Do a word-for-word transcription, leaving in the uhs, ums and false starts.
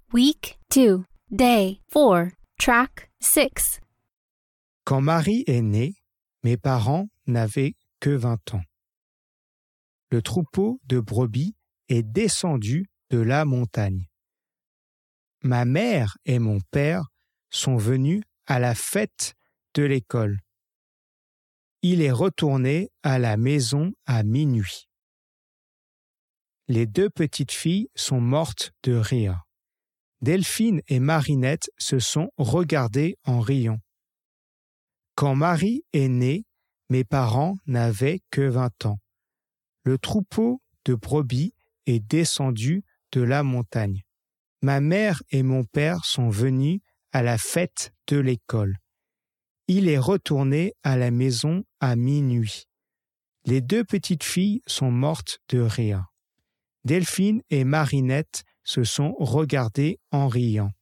Week two, Day four, Track six. Quand Marie est née, mes parents n'avaient que vingt ans. Le troupeau de brebis est descendu de la montagne. Ma mère et mon père sont venus à la fête de l'école. Il est retourné à la maison à minuit. Les deux petites filles sont mortes de rire. Delphine et Marinette se sont regardées en riant. Quand Marie est née, mes parents n'avaient que vingt ans. Le troupeau de brebis est descendu de la montagne. Ma mère et mon père sont venus à la fête de l'école. Il est retourné à la maison à minuit. Les deux petites filles sont mortes de rire. Delphine et Marinette se sont regardées en riant.